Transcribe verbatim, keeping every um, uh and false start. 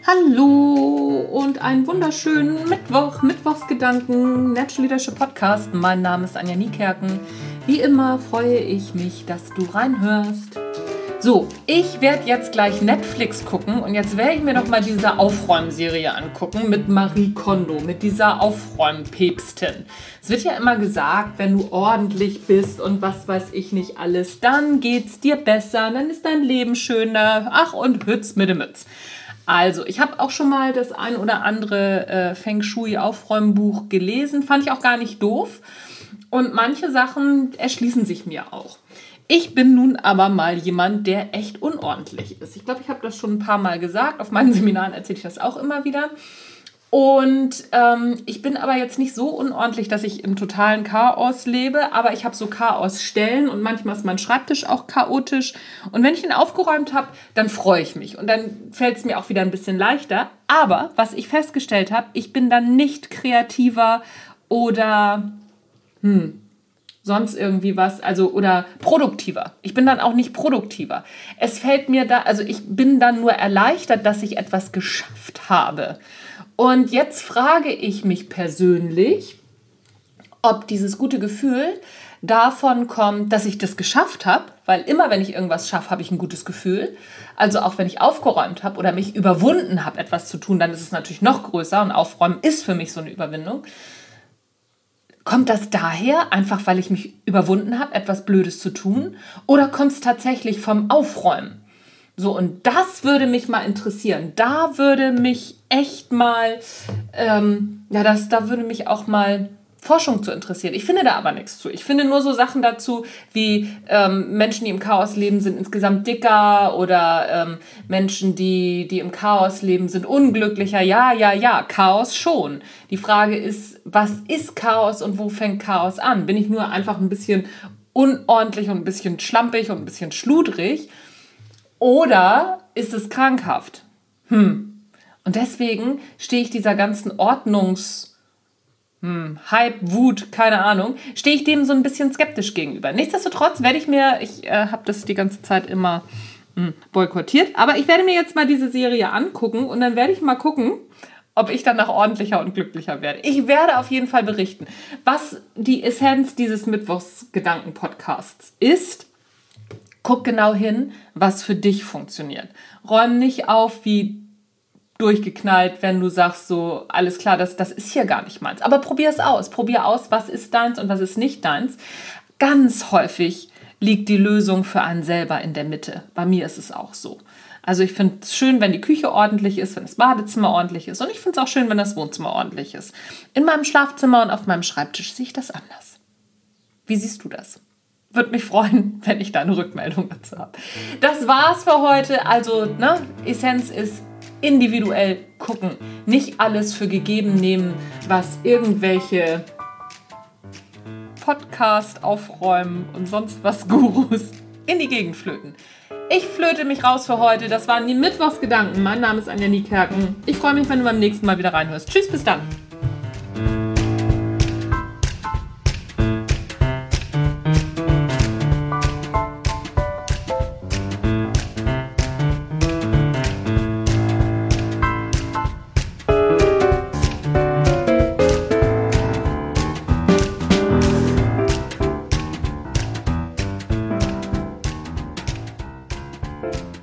Hallo und einen wunderschönen Mittwoch, Mittwochsgedanken, Natural Leadership Podcast. Mein Name ist Anja Niekerken. Wie immer freue ich mich, dass du reinhörst. So, ich werde jetzt gleich Netflix gucken und jetzt werde ich mir noch mal diese Aufräumserie angucken mit Marie Kondo, mit dieser Aufräumpäpstin. Es wird ja immer gesagt, wenn du ordentlich bist und was weiß ich nicht alles, dann geht's dir besser, dann ist dein Leben schöner. Ach und Hütz mit dem Mütz. Also, ich habe auch schon mal das ein oder andere äh, Feng Shui-Aufräumbuch gelesen. Fand ich auch gar nicht doof. Und manche Sachen erschließen sich mir auch. Ich bin nun aber mal jemand, der echt unordentlich ist. Ich glaube, ich habe das schon ein paar Mal gesagt. Auf meinen Seminaren erzähle ich das auch immer wieder. Und ähm, ich bin aber jetzt nicht so unordentlich, dass ich im totalen Chaos lebe, aber ich habe so Chaosstellen und manchmal ist mein Schreibtisch auch chaotisch. Und wenn ich ihn aufgeräumt habe, dann freue ich mich und dann fällt es mir auch wieder ein bisschen leichter. Aber was ich festgestellt habe, ich bin dann nicht kreativer oder hm, sonst irgendwie was, also oder produktiver. Ich bin dann auch nicht produktiver. Es fällt mir da, also ich bin dann nur erleichtert, dass ich etwas geschafft habe. Und jetzt frage ich mich persönlich, ob dieses gute Gefühl davon kommt, dass ich das geschafft habe, weil immer, wenn ich irgendwas schaffe, habe ich ein gutes Gefühl. Also auch wenn ich aufgeräumt habe oder mich überwunden habe, etwas zu tun, dann ist es natürlich noch größer und Aufräumen ist für mich so eine Überwindung. Kommt das daher, einfach weil ich mich überwunden habe, etwas Blödes zu tun? Oder kommt es tatsächlich vom Aufräumen? So, und das würde mich mal interessieren. Da würde mich echt mal, ähm, ja, das, da würde mich auch mal Forschung zu interessieren. Ich finde da aber nichts zu. Ich finde nur so Sachen dazu, wie ähm, Menschen, die im Chaos leben, sind insgesamt dicker oder ähm, Menschen, die, die im Chaos leben, sind unglücklicher. Ja, ja, ja, Chaos schon. Die Frage ist, was ist Chaos und wo fängt Chaos an? Bin ich nur einfach ein bisschen unordentlich und ein bisschen schlampig und ein bisschen schludrig? Oder ist es krankhaft? Hm. Und deswegen stehe ich dieser ganzen Ordnungs- hm, Hype, Wut, keine Ahnung, stehe ich dem so ein bisschen skeptisch gegenüber. Nichtsdestotrotz werde ich mir, ich äh, habe das die ganze Zeit immer hm, boykottiert, aber ich werde mir jetzt mal diese Serie angucken und dann werde ich mal gucken, ob ich danach ordentlicher und glücklicher werde. Ich werde auf jeden Fall berichten, was die Essenz dieses Mittwochsgedanken-Podcasts ist. Guck genau hin, was für dich funktioniert. Räum nicht auf wie durchgeknallt, wenn du sagst so, alles klar, das, das ist hier gar nicht meins. Aber probier es aus. Probier aus, was ist deins und was ist nicht deins. Ganz häufig liegt die Lösung für einen selber in der Mitte. Bei mir ist es auch so. Also ich finde es schön, wenn die Küche ordentlich ist, wenn das Badezimmer ordentlich ist. Und ich finde es auch schön, wenn das Wohnzimmer ordentlich ist. In meinem Schlafzimmer und auf meinem Schreibtisch sehe ich das anders. Wie siehst du das? Würde mich freuen, wenn ich da eine Rückmeldung dazu habe. Das war's für heute. Also, ne, Essenz ist individuell gucken. Nicht alles für gegeben nehmen, was irgendwelche Podcast aufräumen und sonst was Gurus in die Gegend flöten. Ich flöte mich raus für heute. Das waren die Mittwochsgedanken. Mein Name ist Anja Niekerken. Ich freue mich, wenn du beim nächsten Mal wieder reinhörst. Tschüss, bis dann. Thank you.